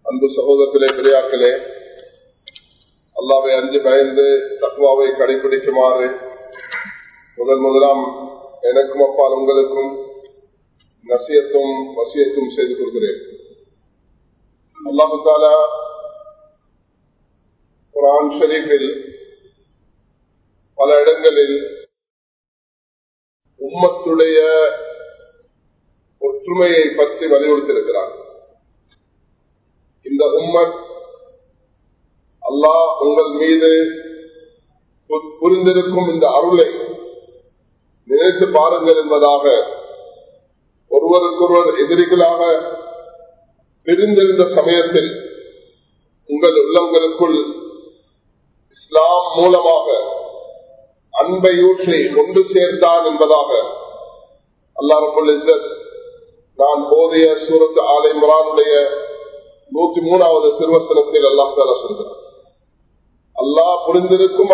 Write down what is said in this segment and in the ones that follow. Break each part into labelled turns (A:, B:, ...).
A: அன்பு சகோதரர்களே, பெரியார்களே, அல்லாஹ்வை அஞ்சு பயந்து தக்வாவை கடைபிடிக்குமாறு முதலாம் எனக்கும் அப்பால் உங்களுக்கும் நசியத்தும் வசியத்தும் செய்து கொள்கிறேன். அல்லாஹு தஆலா குர்ஆன் ஷரீஃபில் பல இடங்களில் உம்மத்துடைய ஒற்றுமையை பற்றி வலியுறுத்தியிருக்கிறார். இந்த உம்மத் அல்லாஹ் உங்கள் மீது புரிந்திருக்கும் இந்த அருளை நினைத்து பாருங்கள் என்பதாக ஒருவருக்கொருவர் எதிரிகளாக பிரிந்திருந்த சமயத்தில் உங்கள் உள்ளங்களுக்குள் இஸ்லாம் மூலமாக அன்பை ஊற்றி கொண்டு சேர்த்தான் என்பதாக அல்லாஹ் ரப்பல் இஸ்ஸத் நான் ஓதிய சூரத் ஆல் இம்ரானுடைய 103வது திருவசனத்தில் அல்லாஹ் தஆலா சொல்கிறார், அல்லாஹ் புரிந்திருக்கும்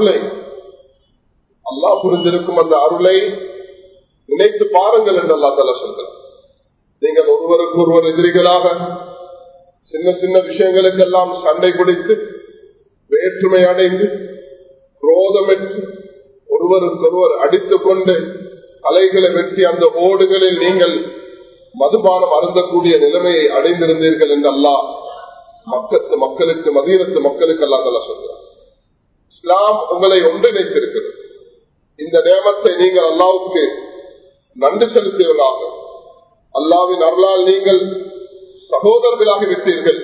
A: அந்த அருளை நினைத்து பாருங்கள் என்று அல்லாஹ் தஆலா சொல்கிறார். நீங்கள் ஒருவருக்கு ஒருவர் எதிரிகளாக சின்ன சின்ன விஷயங்களுக்கெல்லாம் சண்டை பிடித்து வேற்றுமை அடைந்து குரோதமெற்று ஒருவருக்கொருவர் அடித்துக் கொண்டு தலைகளை வெட்டி அந்த ஓடுகளில் நீங்கள் மதுபானம் அருந்தக்கூடிய நிலைமையை அடைந்திருந்தீர்கள் என்று அல்லாஹ் மக்களுக்கு மதீனத்து மக்களுக்கு அல்லாஹ் தஆலா சொல்கிறார். இஸ்லாம் உங்களை ஒன்றிணைத்திருக்கிறது. இந்த நேமத்தை நீங்கள் அல்லாஹ்வுக்கு நன்றி செலுத்தியவர்களாக அல்லாஹ்வின் அருளால் நீங்கள் சகோதரர்களாகி விட்டீர்கள்.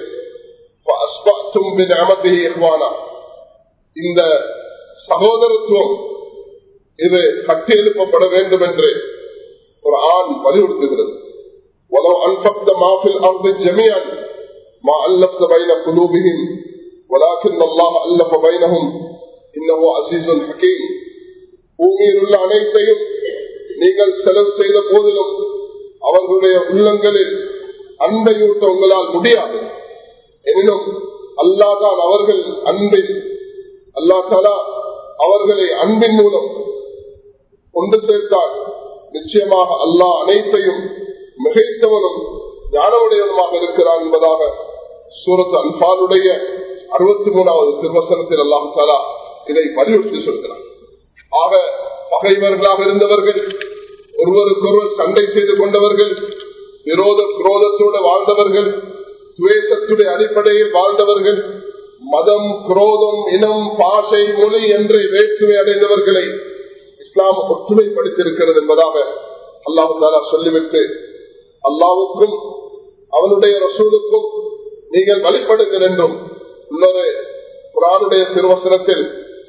A: இந்த சகோதரத்துவம் இது கட்டி எழுப்பப்பட வேண்டும் என்று ஒரு ஆண் வலியுறுத்துகிறது. ولو أنفقت ما في الأرض جميعا ما ألفت بين قلوبهم ولكن الله ألف بينهم إنه عزيز حكيم. பூமியில் உள்ள அனைத்தையும் நீங்கள் செலவு செய்த போதிலும் அவர்களுடைய உள்ளங்களில் அன்பை ஊட்ட உங்களால் முடியாது. எனினும் அல்லாஹ் தான் அவர்கள் அன்பின் அல்லாஹ் தஆலா அவர்களை அன்பின் மூலம் கொண்டு சேர்த்தார். நிச்சயமாக அல்லாஹ் அனைத்தையும் மிகைத்தவனும் ஞானவுடையவனுமாக இருக்கிறான் என்பதாக சூரத் அன்பாலுடைய 63வது திருவசனத்தில் அல்லாஹ் தஆலா இதை வலியுறுத்தி சொல்கிறார். ஆக பகைவர்களாக இருந்தவர்கள், ஒருவருக்கொருவர் சண்டை செய்து கொண்டவர்கள், குரோதத்தோடு வாழ்ந்தவர்கள், துவேஷத்துடைய அடிப்படையில் வாழ்ந்தவர்கள், மதம், குரோதம், இனம், பாஷை, மொழி என்று வேற்றுமை அடைந்தவர்களை இஸ்லாம் ஒற்றுமைப்படுத்தியிருக்கிறது என்பதாக அல்லாஹ் தஆலா சொல்லிவிட்டு, அல்லாஹ்வுக்கும் அவனுடைய ரசூலுக்கும் நீங்கள் வழிபடுங்கள் என்றும் இன்னொரு குர்ஆனுடைய திருவசனத்தில்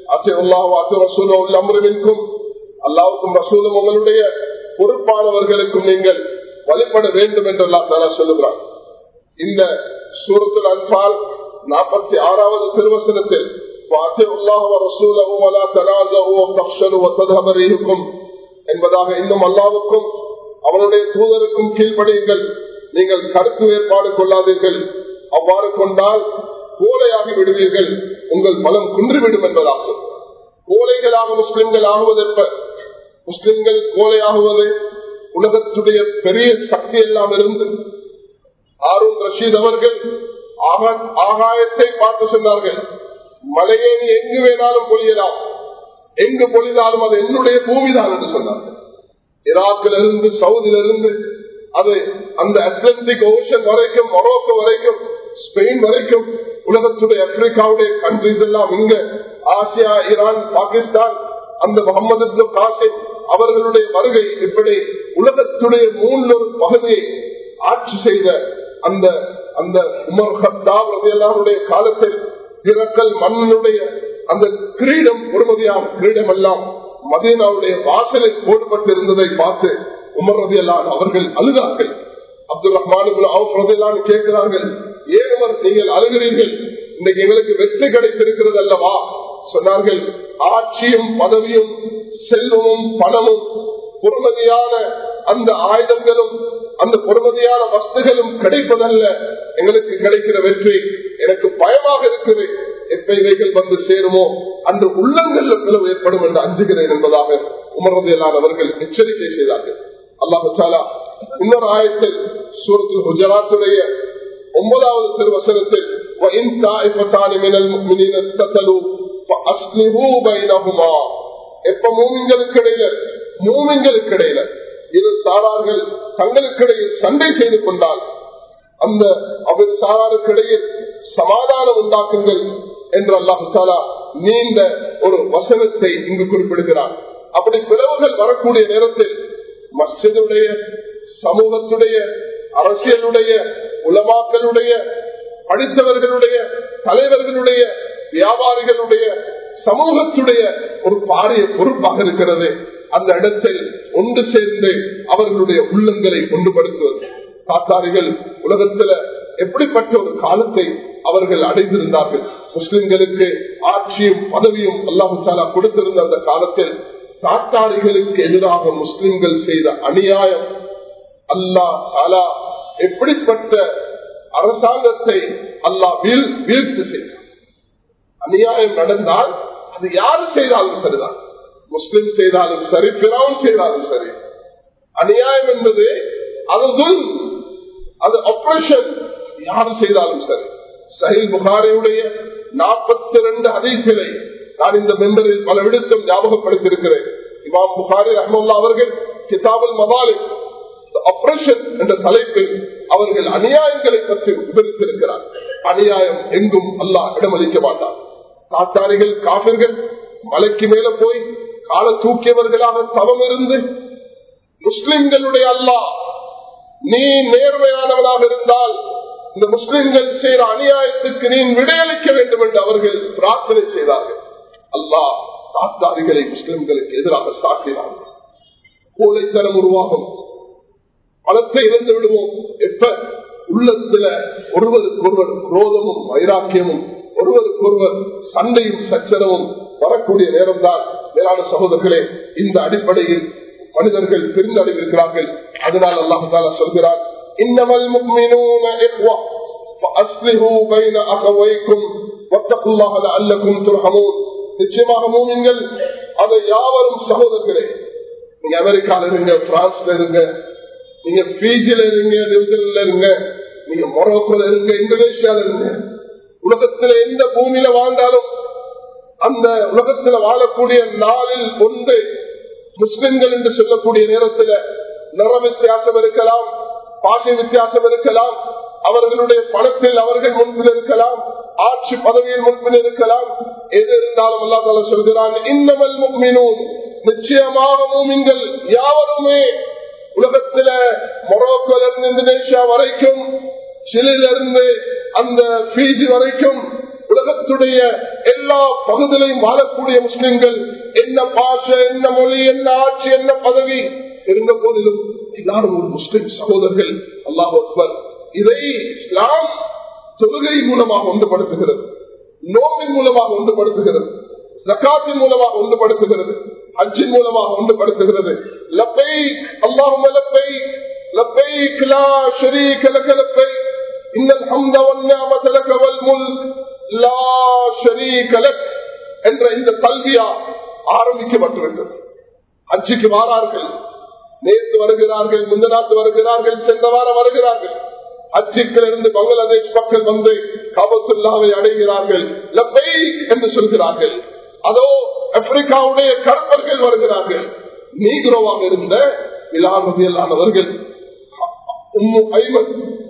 A: அல்லாஹ்வுக்கும் ரசூலும் உங்களுடைய பொறுப்பானவர்களுக்கும் நீங்கள் வழிபட வேண்டும் என்று அல்லாஹ் தஆலா சொல்லுகிறார். இந்த சூரத்துல் அன்பால் 46வது திருவசனத்தில் என்பதாக இன்னும் அல்லாஹ்வுக்கும் அவனுடைய தூதருக்கும் கீழ்ப்படியுங்கள், நீங்கள் கருத்து வேறுபாடு கொள்ளாதீர்கள், அவ்வாறு கொண்டால் கோலையாகி விடுவீர்கள், உங்கள் பலம் குன்றிவிடும் என்பதாக. கோலைகளாக முஸ்லிம்கள் ஆகுவதற்ப முஸ்லிம்கள் கோலையாகுவது உலகத்துடைய பெரிய சக்தி எல்லாம் இருந்து ஹாரூன் ரஷீத் அவர்கள் ஆகாயத்தை பார்த்து சொன்னார்கள், மலையே நீ எங்கு வேணாலும் பொழியலாம், எங்கு பொழிந்தாலும் அது என்னுடைய பூமிதான் என்று சொன்னார்கள். ஈராக்கிலிருந்து சவுதியிலிருந்து அது அந்த அட்லாண்டிக் ஓஷன் வரைக்கும், மொரோக்கோ வரைக்கும், ஸ்பெயின் வரைக்கும், உலகத்துடைய ஆப்பிரிக்காவுடைய கண்ட்ரிஸ் எல்லாம் இங்க ஆசியா, ஈரான், பாகிஸ்தான், அந்த முகமது இப்னு காசிம் அவர்களுடைய வருகை இப்படி உலகத்துடைய 3 பகுதியை ஆட்சி செய்த அந்த அந்த உமர் கத்தாப் ரலியல்லாஹு காலத்தில் திரக்கல் மன்னனுடைய அந்த கிரீடம், பொறுமதியான கிரீடம் எல்லாம் மதீனாவுடைய வாசலில் போடப்பட்டிருந்ததை பார்த்து உமர் ரலியல்லாஹு அவர்கள் அழுதார்கள். அப்துல் ரஹ்மான் இப்னு அவுஃப் ரலியல்லாஹு கேட்கிறார்கள், ஏன் உமர் நீங்கள் அழுகிறீர்கள், இன்னைக்கு எங்களுக்கு வெற்றி கிடைத்திருக்கிறது அல்லவா? சொன்னார்கள், ஆட்சியும் பதவியும் செல்வமும் பணமும் பொறுமதியான அந்த ஆயுதங்களும் அந்த பொறுமதியான வஸ்துகளும் கிடைப்பதல்ல எங்களுக்கு கிடைக்கிற வெற்றி, எனக்கு பயமாக இருக்குது, எப்ப இவைகள் வந்து சேருமோ அன்று உள்ளங்கள்ல பிளவு ஏற்படும் என்று அஞ்சுகிறேன் என்பதாக உமர் ரலியல்லாஹு அவர்கள் எச்சரிக்கை செய்தார்கள். அல்லாஹ் தஆலா இன்னொரு ஆயத்தில் சூரத்துல் ஹுஜராத்துடைய 9வது திருவசனத்தில் எப்ப மூமின்களுக்கு இடையில இரு சாரார்கள் தங்களுக்கிடையில் சண்டை செய்து கொண்டால் அந்த அவர் சாராருக்கிடையில் சமாதானம் உண்டாக்குங்கள் என்று அல்லாஹு தஆலா நீண்ட ஒரு வசனத்தை இங்கு குறிப்பிடுகிறார். அப்படி பிளவுகள் வரக்கூடிய நேரத்தில் மஸ்ஜிதுடைய, சமூகத்துடைய, அரசியலுடைய, உலமாக்களுடைய, படித்தவர்களுடைய, தலைவர்களுடைய, வியாபாரிகளுடைய, சமூகத்துடைய ஒரு பாரிய பொறுப்பாக இருக்கிறது. அந்த இடத்தில் ஒன்று சேர்ந்து அவர்களுடைய உள்ளங்களை ஒன்றுபடுத்துவது. தாத்தாரிகள் உலகத்தில் எப்படிப்பட்ட ஒரு காலத்தை அவர்கள் அடைந்திருந்தார்கள். முஸ்லிம்களுக்கு ஆட்சியும் பதவியும் அல்லாஹு தஆலா கொடுத்திருந்த அந்த காலத்தில் தாத்தாரிகளுக்கு எதிராக முஸ்லிம்கள் செய்த அநியாயம், அல்லாஹ் தஆலா எப்படிப்பட்ட அரசாங்கத்தை அல்லாஹ் வீழ்ச்சி செய்தார். அநியாயம் நடந்தால் அது யாரு செய்தாலும் சரிதான், முஸ்லிம் செய்தாலும் சரி, பிறவும் செய்தாலும் சரி. அநியாயம் என்பது அது ஆபரேஷன், யாரு செய்தாலும் சரி. சஹீஹ் புகாரியுடைய 42 ஹதீஸ்களை நான் இந்த மெம்பரில் பல விடுத்தம் ஞாபகப்படுத்தியிருக்கிறேன். இமாம் புகாரி ரஹ்மத்துல்லாஹி அவர்கள் கிதாபுல் மதாலிக் ஆபரேஷன் என்ற தலைப்பில் அவர்கள் அநியாயங்களை பற்றி விவரித்திருக்கிறார். அநியாயம் எங்கும் அல்லாஹ் இடமளிக்க மாட்டார். தாத்தாரிகள் காபிர்கள் மலைக்கு மேல போய் கால தூக்கியவர்களாக தவம் இருந்து முஸ்லிம்களுடைய அல்லாஹ் நீ நேர்மையானவனாக இருந்தால் இந்த முஸ்லிம்கள் செய்கிற அநியாயத்துக்கு நீ விடையளிக்க வேண்டும் என்று அவர்கள் பிரார்த்தனை செய்தார்கள். அல்லாஹ் தாத்தாரிகளை முஸ்லிம்களுக்கு எதிராக சாட்டினார்கள். கோழைத்தனம் உருவாகும், பலத்தை இழந்து விடுவோம். எப்ப உள்ளத்துல ஒருவருக்கொருவர் குரோதமும் வைராக்கியமும், ஒருவருக்கொருவர் சண்டையும் சச்சரவும் வரக்கூடிய நேரம்தான் மேலான சகோதரர்களே இந்த அடிப்படையில் மனிதர்கள் பிரிந்தடைந்திருக்கிறார்கள். அதனால் அல்லாஹ் தஆலா சொல்கிறார், இன்னமல் முஃமினூன இக்வா ஃபஅஸ்லிஹு பைன அகவைக்கும் வத்தகுல்லாஹ லஅல்லகும் துர்ஹமூன். நிச்சயமாக மூமின்கள் அது யாவரும் சகோதரர்களே. நீங்க அமெரிக்கால இருங்க, பிரான்ஸ்ல இருங்க, நீங்க பிஜில இருங்க, நியூசிலாந்துல இருங்க, நீங்க மொரோக்கோல இருங்க, இந்தோனேஷியால இருங்க, உலகத்துல எந்த பூமியில வாழ்ந்தாலும் அந்த உலகத்துல வாழக்கூடிய நாளில் ஒன்று முஸ்லிம்கள் என்று சொல்லக்கூடிய நேரத்தில் நிற வித்தியாசம் இருக்கலாம், பாஷை வித்தியாசம் இருக்கலாம், அவர்களுடைய பணத்தில் அவர்கள் முன்பில் இருக்கலாம், ஆட்சி பதவியில் முன்பில் இருக்கலாம். எது இருந்தாலும் அல்லாஹ் தஆலா சொல்கிறான், இன்னமல் முஃமினூன், நிச்சயமாக மூமின்கள் யாவருமே உலகத்தில மொரோக்கோல இருந்து இந்தோனேஷியா வரைக்கும், சிலியிலிருந்து அந்த பிஜி வரைக்கும் உலகத்துடைய எல்லா பகுதியிலையும் வாழக்கூடிய முஸ்லிம்கள் என்ன பாஷை, என்ன மொழி, என்ன ஆட்சி, என்ன பதவி இருந்த போதிலும் எல்லாரும் ஒரு முஸ்லிம் சகோதரர்கள். அல்லாஹ் அக்பர். இதை இஸ்லாம் தொழுகை மூலமாக ஒன்றுபடுத்துகிறது, நோம்பின் மூலமாக ஒன்றுபடுத்துகிறது, ஜகாத்தின் மூலமாக ஒன்றுபடுத்துகிறது, ஹஜ்ஜின் மூலமாக ஒன்றுபடுத்துகிறது. லப்பைக் அல்லாஹும்ம லப்பைக் லப்பைக் லா ஷரீக லக லப்பைக் இன்னல் ஹம்த வன் நிஅமத லக வல் முல்க் லா ஷரீக லக் என்ற இந்த தல்பியா ஆரம்பிக்கப்பட்டுவிட்டது. ஹஜ்ஜுக்கு வாரார்கள், நேற்று வருகிறார்கள், முந்தநாத்து வருகிறார்கள், சென்ற வாரம் வருகிறார்கள். ஹஜ்ஜுக்கள் இருந்து பங்களாதேஷ் மக்கள் வந்து காபத்துல்லாவை அடைகிறார்கள், லப்பைக் என்று சொல்கிறார்கள். அதோ ஆப்பிரிக்காவுடைய கருப்பர்கள் வருகிறார்கள். நீக்ரோவாக இருந்த பிலால் ரலியல்லாஹு அவர்கள் உம்மு ஐமன்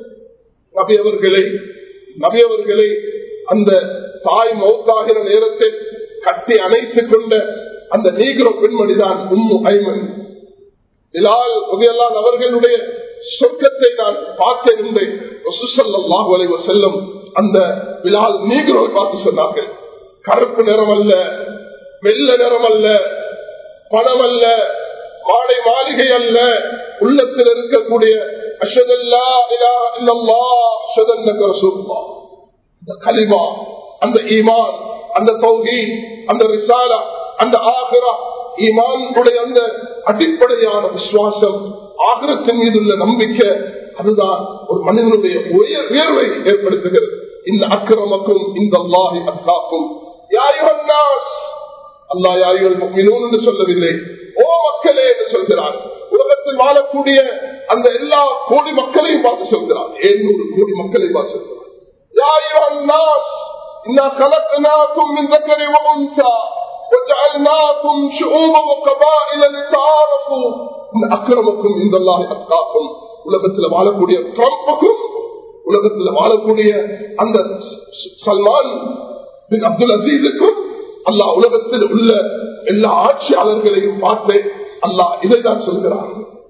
A: நபி அவர்களை அந்த தாய் மௌத்தாகிற நேரத்தில் கட்டி அணைத்துக் கொண்ட அந்த நீக்ரோ பெண்மணிதான் உம்மு ஐமன். பிலால் ரலியல்லாஹு அவர்களுடைய சொர்க்கத்தை நான் பார்த்தேன் என்று ரசூல் ஸல்லல்லாஹு அலைஹி வஸல்லம் அந்த பிலால் நீக்ரோவை பார்த்து சொன்னார்கள். கருப்பு நிறம் அல்ல, வெள்ளை நிறம் அல்ல, பணம் அல்ல, மாடை மாளிகை அல்ல, உள்ளத்தில் இருக்கக்கூடிய அஷ்ஹது அல்லா இலாஹா இல்லல்லாஹ் அஷ்ஹது அன்னக ரசூலுல்லாஹ், அந்த கலிமா, அந்த ஈமான், அந்த தௌஹீத், அந்த ரிசாலா, அந்த ஆகிரா, ஈமான் உடைய அந்த அடிப்படையான விசுவாசம், ஆகிரத்தின் மீது உள்ள நம்பிக்கை, அதுதான் ஒரு மனிதனுடைய உயர்வை ஏற்படுத்துகிறது. இந்த அக்கிரமக்கும் இந்த அல்லாஹி அத்காக்கும் யா அய்யுஹன் நாஸ், அல்லாஹ் யா அய்யுஹல் முஃமினூன் என்று சொல்லவில்லை, ஓ மக்களே என்று சொல்கிறார். உலகத்தில் வாழக்கூடிய அந்த எல்லா கோடி மக்களையும் பார்த்து சொல்கிறார். 700 கோடி மக்களை பார்த்து சொல்கிறார். யா அய்யுஹன் நாஸ் இன்னா கலக்னாகும் மின் ذكر وانثى وجعلناكم شعوبا وقبائل لتعارفوا ان اكرمكم عند الله اتقاكم. உலகத்தில் வாழக்கூடிய ட்ரம்புக்கும் உலகத்தில் வாழக்கூடிய அந்த சல்மான் பின் அப்துல் அசீஸுக்கும் அல்லாஹ் உலகத்தில் உள்ள எல்லா ஆட்சியாளர்களையும் பார்த்து அல்லாஹ் இதைதான் சொல்கிறார்.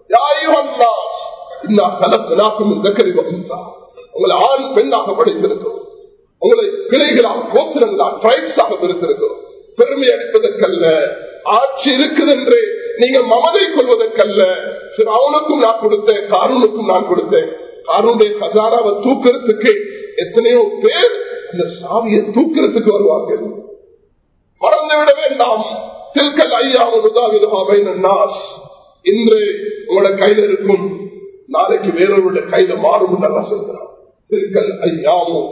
A: உங்களை ஆண் பெண்ணாக படைத்திருக்கிறோம், உங்களை கிளைகளாக கோத்திரங்களாக டிரைப்ஸாக பிரித்திருக்கிறோம். பெருமை அளிப்பதற்கல்ல, ஆட்சி இருக்குது என்று நீங்கள் மமதை கொள்வதற்கல்ல. அவனுக்கும் நான் கொடுத்தேன், காரூனுக்கும் நான் கொடுத்தேன். காரூனுடைய கஜானாவை தூக்கிறதுக்கு எத்தனையோ பேர் இந்த சாவியை தூக்கிறதுக்கு வருவார்கள். மறந்துவிட வேண்டாம். தில்கல் ஐயாவும் இன்று உங்களோட கையில இருக்கும், நாளைக்கு வேறொருடைய கையில மாறும் நல்லா சொல்கிறார். தில்கல் ஐயாவும்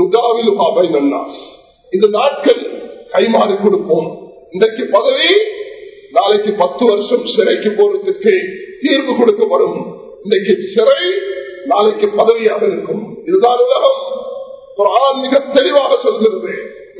A: இந்த நாட்கள் கைமாறி கொடுப்போம். இன்றைக்கு பதவி, நாளைக்கு 10 வருஷம் சிறைக்கு போறதுக்கு தீர்வு கொடுக்கப்படும். இன்றைக்கு சிறை, நாளைக்கு பதவியாக இருக்கும். இதுதான் உலகம். குர்ஆன் மிக தெளிவாக சொல்கிறது.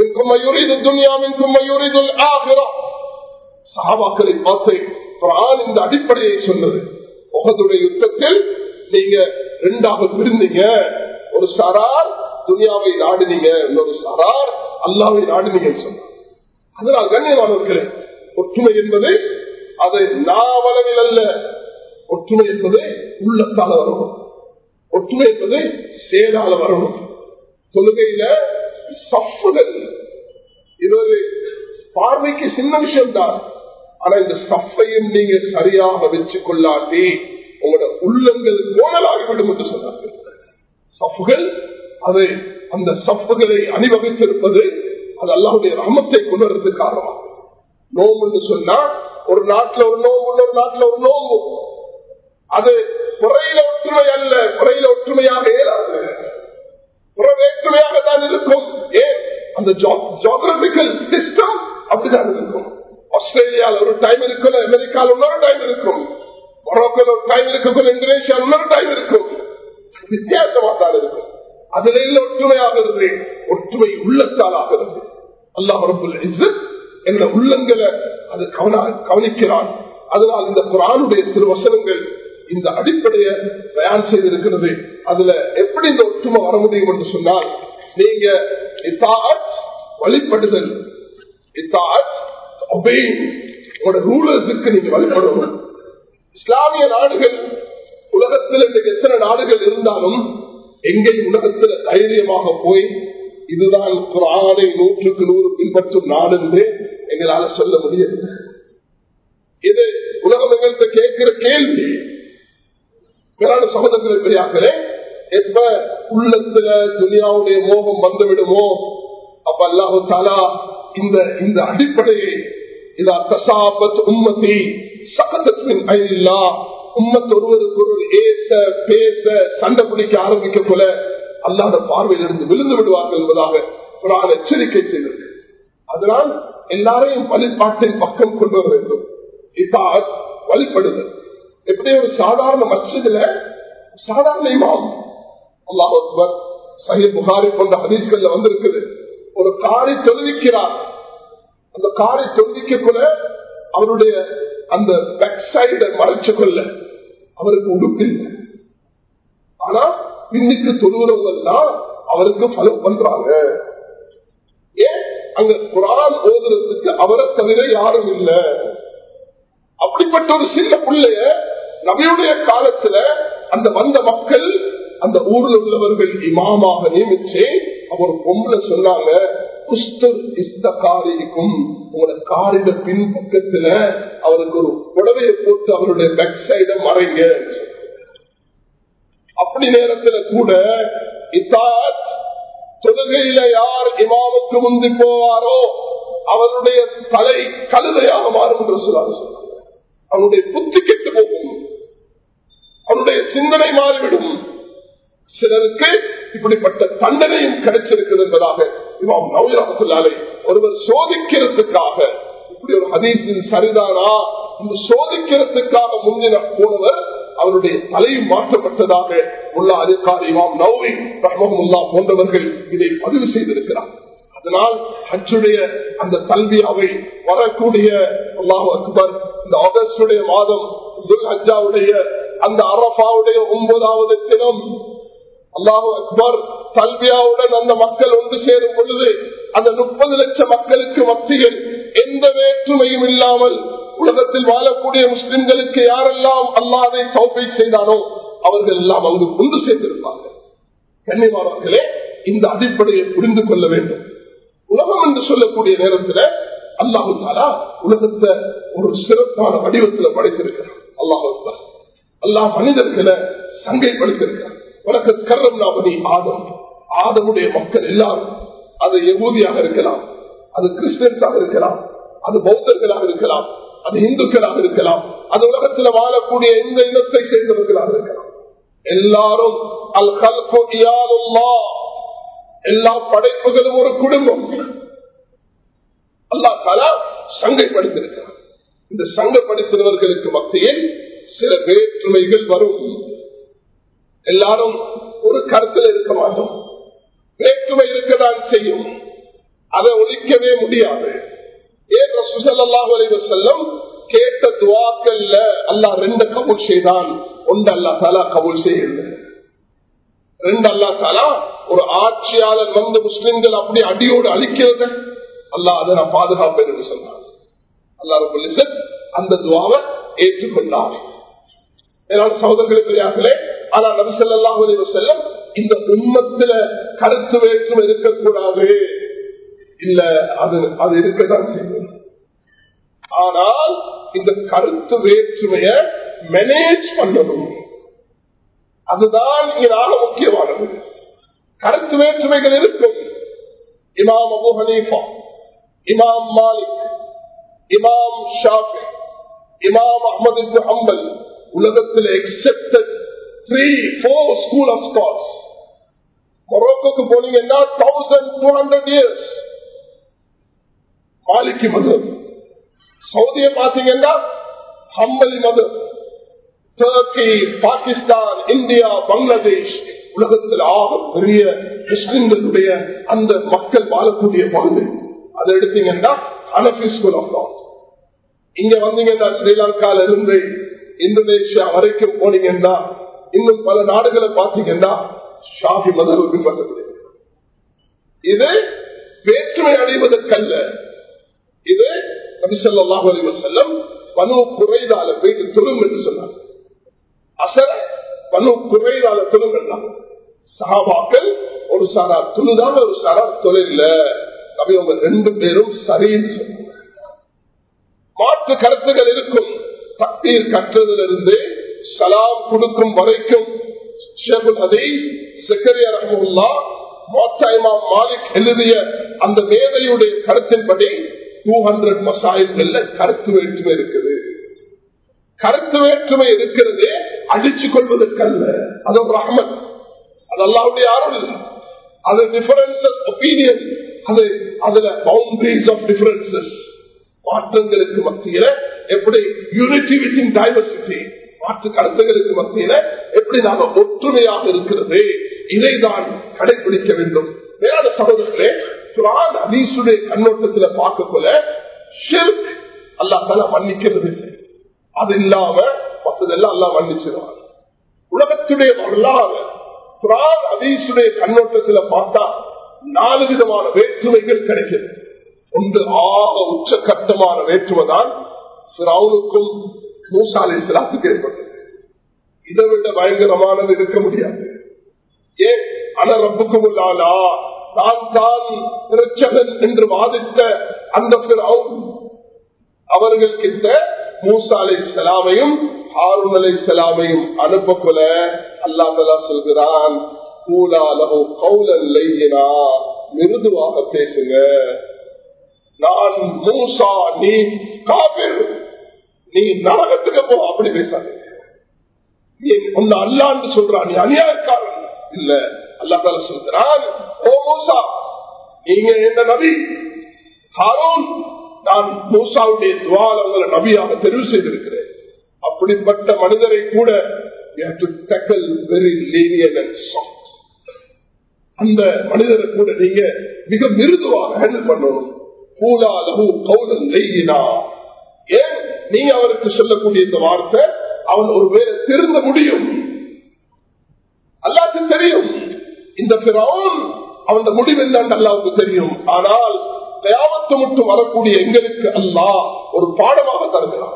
A: சஹாபாக்களை பார்த்து குர்ஆன் இந்த அடிப்படையை சொன்னது. உஹதுடைய யுத்தத்தில் நீங்க 2ஆக பிரிந்தீங்க. ஒரு சாரார் துனியாவை நாடினீங்க, இன்னொரு சாரார் அல்லாஹ்வை நாடினீங்க சொன்னார். அதனால் கண்ணியமானவர்களே, ஒற்றுமை என்பது அது நாவளவில் அல்ல. ஒற்றுமை என்பது உள்ளத்தால வரணும். ஒற்றுமை என்பது செயலால வரணும். தொழுகையில சஃப்புகள் இது ஒரு பார்வைக்கு சின்ன விஷயம் தான். ஆனா இந்த சஃப்பையும் நீங்க சரியாக வச்சு கொள்ளாட்டி உங்களோட உள்ளங்கள் கோணலாகிவிடும் என்று சொன்னார்கள். சஃப்புகள் அது அந்த சஃப்புகளை அணிவகுத்திருப்பது அது அல்லாஹ்வுடைய ரஹ்மத்தை கொண்டு வரது காரணம். நோம்பு என்று சொன்னா ஒரு நாட்டில் ஒரு நோம்பு, ஒரு நாட்டில் ஒரு நோம்பு. அது குறையில ஒற்றுமை அல்ல, குறையில ஒற்றுமையாக இயலாது, வேற்றுமையாக தான் இருக்கும். ஏன்? அந்த ஜியோகிராபிக்கல் சிஸ்டம் அப்படிதான் இருக்கும். ஆஸ்திரேலியாவில் ஒரு டைம் இருக்கும், அமெரிக்காவில் இன்னொரு டைம் இருக்கும், மொரோக்கோல ஒரு டைம் இருக்கும், இந்தோனேஷியா இன்னொரு டைம் இருக்கும். வித்தியாசமாக தான் இருக்கும். அதுல இல்ல ஒற்றுமையாகிறது, ஒற்றுமை உள்ளத்தால் ஆகிறது. அல்லாஹ் ரப்பல் இஸ்ஸத் என்ற உள்ளங்களை அது கவனிக்கிறான். அதனால் இந்த குர்ஆனுடைய திருவசனங்கள் இந்த அடிப்படையை தயார் செய்திருக்கிறது. அதுல எப்படி இந்த ஒற்றுமை வர முடியும் என்று சொன்னால், நீங்க இத்தாஅத் வழிபடுதல், இத்தாஅத் obeying, உங்களோட ரூலர்ஸுக்கு நீங்க வழிபடணும். இஸ்லாமிய நாடுகள் உலகத்தில் இன்றைக்கு எத்தனை நாடுகள் இருந்தாலும் எங்கேயும் உலகத்தில் தைரியமாக போய் இதுதான் குர்ஆனை 100க்கு 100 பின்பற்றும் நாடு என்று எங்களால சொல்ல முடியாது. இது உலகம் எங்கள்கிட்ட கேட்கிற கேள்வி. மேலான சகோதரர்கள் பெரியார்களே, எப்ப உள்ளத்துல துனியாவுடைய மோகம் வந்துவிடுமோ அப்ப அல்லாஹு தஆலா இந்த அடிப்படையை இதா தசாபத் உம்மதி சகதத் மின் ஐனில்லாஹ், உம்மத் ஒருவருக்கு ஒரு ஏச பேச சண்டை பிடிக்க ஆரம்பிக்க போல அல்லாஹ்வுடைய பார்வையிலிருந்து விழுந்து விடுவார்கள் என்பதாக குர்ஆன் எச்சரிக்கை செய்தது. அதனால் எல்லாரையும் வழிபாட்டின் பக்கம் கொண்டு வர வேண்டும். இத்தாஅத் வழிபடுதல். எப்படி ஒரு சாதாரண மஸ்ஜிதுல சாதாரண இமாம், அல்லாஹ் அக்பர், சஹீஹ் புகாரி போன்ற ஹதீஸ்கள்ல வந்திருக்குது, ஒரு காரி தொழுவிக்கிறார். அந்த காரி தொழுவிக்க கூட அவருடைய அந்த பேக் சைட மறைச்சு கொள்ள அவருக்கு உடுப்பில்லை. ஆனா பின்னுக்கு தொழுகிறவங்கெல்லாம் அவருக்கு ஃபாலோ பண்றாங்க. ஏன்? அங்க குர்ஆன் ஓதுறதுக்கு அவரை தவிர யாரும் இல்லை. அப்படிப்பட்ட ஒரு சின்ன பிள்ளைய நபியுடைய காலத்துல அந்த வந்த மக்கள், அந்த ஊர்ல உள்ளவர்கள் இமாமாக நியமிச்சு அவர் பொம்பளை சொன்னாங்க, உங்களோட காரிட பின் பக்கத்துல அவருக்கு ஒரு புடவையை போட்டு அவருடைய பேக் சைட மறைங்க. அப்படி நேரத்துல கூட இத்தாத் தொழுகையில யார் இமாமுக்கு முந்தி போவாரோ அவருடைய தலை கழுதையாக மாறும் என்று சொன்னாங்க. அவனுடைய புத்தி கெட்டு போகும், அவனுடைய சிந்தனை மாறிவிடும். சிலருக்கு இப்படிப்பட்ட தண்டனையும் கிடைச்சிருக்கிறது என்பதாக இமாம் நவவி ரஹ்மத்துல்லாஹி அலைஹி ஒருவர் சோதிக்கிறதுக்காக இப்படி ஒரு ஹதீஸின் சரிதானா இந்த சோதிக்கிறதுக்காக முன்னின போனவர் அவருடைய தலை மாற்றப்பட்டதாக உள்ள அதிகாரி இமாம் நவவி ரஹ்மஹுல்லாஹ் போன்றவர்கள் இதை பதிவு செய்திருக்கிறார். அதனால் ஹஜ்ஜுடைய அந்த தல்பியாவை வரக்கூடிய அல்லாஹு அக்பர் இந்த ஆகஸ்டுடைய மாதம் துல் ஹஜ்ஜாவுடைய அந்த அரஃபாவுடைய 9வது தினம் அல்லாஹு அக்பர் தல்பியாவுடன் அந்த மக்கள் ஒன்று சேரும் பொழுது அந்த 30 லட்சம் மக்களுக்கு மத்தியில் எந்த வேற்றுமையும் இல்லாமல் உலகத்தில் வாழக்கூடிய முஸ்லிம்களுக்கு யாரெல்லாம் அல்லாஹ்வை தௌஃபீக் செய்தானோ அவர்கள் எல்லாம் அங்கு கொண்டு சேர்ந்திருப்பார்கள். கண்ணியமானவர்களே, இந்த அடிப்படையை புரிந்து கொள்ள வேண்டும். உலகம் என்று சொல்லக்கூடிய நேரத்தில் அல்லாஹு தஆலா உலகத்தை ஒரு சிறப்பான வடிவத்தில் படைத்திருக்கிறார். அல்லாஹ் அக்பர். அல்லாஹ் மனிதர்களை சங்கைப்படுத்திருக்கிறார். உலகத் கர்ரம்னா பனி ஆதம். ஆதமுடைய மக்கள் எல்லாரும், அது யகூதியாக இருக்கலாம், அது கிறிஸ்டியன்ஸாக இருக்கலாம், அது பௌத்தர்களாக இருக்கலாம், அது இந்துக்களாக இருக்கலாம், அது உலகத்தில் வாழக்கூடிய எந்த இனத்தை சேர்ந்தவர்களாக இருக்கலாம், எல்லாரும் அல் கல்கு இயாலுல்லாஹ், எல்லா படைப்புகளும் ஒரு குடும்பம். அல்லாஹ் தஆலா சங்கைப்படுத்திருக்கிறார். இந்த சங்கப்படுத்தினவர்களுக்கு மத்தியில் சில வேற்றுமைகள் வரும். எல்லாரும் ஒரு கருத்தில் இருக்க மாட்டோம். வேற்றுமை இருக்கதான் செய்யும். அதை ஒழிக்கவே முடியாது. ஏன் ரசூல் ஸல்லல்லாஹு அலைஹி வஸல்லம் கேட்ட துஆக்கள்ல அல்லாஹ் 2 கபூல் செய்தான். ஒன்று அல்லாஹ் தஆலா கபூல் செய்யல. 2 அல்லாஹ் தஆலா ஒரு ஆட்சியாளர் வந்து முஸ்லிம்கள் அப்படி அடியோடு அழிக்கிறது அல்லாஹ் அதை நான் பாதுகாப்பேன் என்று சொன்னார். அல்லாஹ் ரப்பல் இஸ்ஸத் அந்த துஆவை ஏற்றுக்கொண்டார். சகோதரர்களே, ஆனால் நபி ஸல்லல்லாஹு அலைஹி வஸல்லம் இந்த உம்மத்தில கருத்து வேற்றுமை இருக்கக்கூடாது, இல்ல அது இருக்கதான் செய்யும். ஆனால் இந்த கருத்து வேற்றுமையை மேனேஜ் பண்ணணும். அதுதான் இங்கே முக்கியமானது. கருத்து வேற்றுமைகள் இருக்கும். இமாம் அபூ ஹனீஃபா, இமாம் மாலிக், இமாம் ஷாஃபி, இமாம் அஹ்மத் இப்னு ஹம்பல் உலகத்தில் எக்ஸெப்டட் 3-4 ஸ்கூல் ஆஃப் ஸ்காலர்ஸ். மொரோக்கோக்கு போனீங்கன்னா 1200 years மாலிகி மதம். சவுதியை பார்த்தீங்கன்னா ஹம்பலி மதம். டர்க்கி, பாகிஸ்தான், இந்தியா, பங்களாதேஷ் உலகத்தில் ஆக பெரிய முஸ்லிம்களுடைய அந்த மக்கள் வாழக்கூடிய பகுதி. அதை எடுத்தீங்கன்னா ஹனஃபி ஸ்கூல் ஆஃப் தாட். இங்க வந்தீங்கன்னா ஸ்ரீலங்கால இருந்து இந்தோனேஷியா வரைக்கும் போனீங்கன்னா இன்னும் பல நாடுகளை பார்த்தீங்கன்னா ஷாஃபி மதம் பின்பற்றப்படுகிறது. இது வேற்றுமை அடைவதற்கல்ல. இது நபி ஸல்லல்லாஹு அலைஹி வஸல்லம் பனு குறைதால போயிட்டு தொழும் என்று சொன்னார். அசர பனு குறைதால தொழுங்கள்லாம் சஹாபாக்கள் ஒரு சாரா தொழுதாம ஒரு சாரா தொழில நபி அவங்க 2 பேரும் சரின்னு சொன்னாங்க. மாற்று கருத்துகள் இருக்கும். தக்பீர் கற்றதிலிருந்து சலாம் கொடுக்கும் வரைக்கும் ஷேகுல் ஹதீஸ் ஸக்கரியா ரஹ்மத்துல்லாஹ் மொத்த இமாம் மாலிக் எழுதிய அந்த மேதையுடைய கருத்தின்படி 200 மசாயில்கள்ல கருத்து வேற்றுமை இருக்குது. கருத்து வேற்றுமை இருக்கிறது அடிச்சுக் கொள்வதற்கல்ல. அது ஒரு ரஹ்மத். அது அல்லாஹ்வுடைய அருள். அது டிஃபரன்சஸ் ஒப்பீனியன். அது அதுல பவுண்டரிஸ் ஆஃப் டிஃபரன்சஸ், மாற்றங்களுக்கு மத்தியில எப்படி யூனிட்டி வித்தின் டைவர்சிட்டி, மாற்று கருத்துகளுக்கு மத்தியில எப்படி நாம ஒற்றுமையாக இருக்கிறது, இதைதான் கடைபிடிக்க வேண்டும். வேற சகோதரர்களே, குர்ஆன் ஹதீஸுடைய கண்ணோட்டத்தில் பார்க்கக்குள்ள ஷிர்க் அல்லாஹ் தஆலா மன்னிக்கிறது இல்லை. அது இல்லாம மற்றதெல்லாம் அல்லாஹ் மன்னிச்சிருவார். உலகத்துடைய வரலாறு குர்ஆன் ஹதீஸுடைய கண்ணோட்டத்தில் பார்த்தா 4 விதமான வேற்றுமைகள் கிடைக்கிறது. ஒன்று ஆக உச்சகட்டமான வேற்றுமைதான் ஃபிரௌனுக்கும் மூசா அலைஹிஸ்ஸலாத்துக்கும் ஏற்பட்டது. இதை விட பயங்கரமானது இருக்க முடியாது. ஏன் அன ரப்புக்குமுல் ஆலா, நான் தான் இரட்சகன் என்று வாதித்த அந்த ஃபிரௌன் அவர்கள் கிட்ட மூசா அலைஹிஸ்ஸலாமையும் ஹாரூன் அலைஹிஸ்ஸலாமையும் அனுப்பக்குள்ள அல்லாஹ் தஆலா சொல்கிறான், கூலா லஹு கௌலன் லையினா, மிருதுவாக பேசுங்க. நான் மூசா நீ காபிர், நீ நரகத்துக்கு போ, அப்படி பேசாதீங்க. நீ உன்னை அல்லாஹ்னு சொல்றான், நீ அநியாயக்காரன் இல்ல. அல்லாஹ் தஆலா சொல்றான், ஓ மூசா, நீங்க என்ன நபி, ஹாரூன் நான் மூசாவுடைய துவால் அவங்களை நபியாக தெரிவு செய்திருக்கிறேன். அப்படிப்பட்ட மனிதரை கூட அந்த மனிதரை கூட நீங்க மிக மிருதுவாக ஹேண்டில் பண்ணணும். ஏன் நீங்க அவருக்கு சொல்லக்கூடிய இந்த வார்த்தை அவன் ஒருவேளை திருந்த முடியும், அல்லாஹ்வுக்கு தெரியும். இந்த ஃபிரௌன் அவன் முடிவு என்னன்னு அல்லாஹ்வுக்கு தெரியும். ஆனால் கியாமத்து மட்டும் வரக்கூடிய எங்களுக்கு அல்லாஹ் ஒரு பாடமாக தருகிறான்.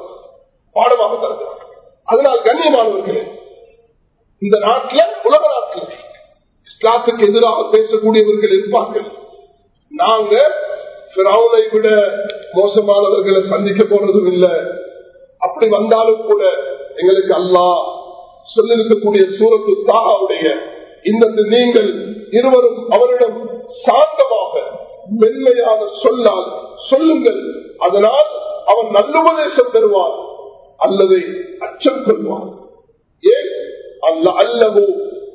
A: அதனால் கண்ணியமானவர்களே, இந்த நாட்டில் உலக நாட்டில் இஸ்லாத்துக்கு எதிராக பேசக்கூடியவர்கள் இருப்பார்கள். நாங்க ஃபிரௌனை விட மோசமானவர்களை சந்திக்க போறதும் இல்லை. அப்படி வந்தாலும் கூட எங்களுக்கு அல்லாஹ் சொல்லிருக்கக்கூடிய சூரத்து தாஹாவுடைய இந்த நீங்கள் இருவரும் அவரிடம் சாந்தமாக மென்மையான சொல்லால் சொல்லுங்கள், அதனால் அவன் நல்லுபதேசம் பெறுவான் அல்லது அச்சம் கொள்வான். ஏன் அல்லவோ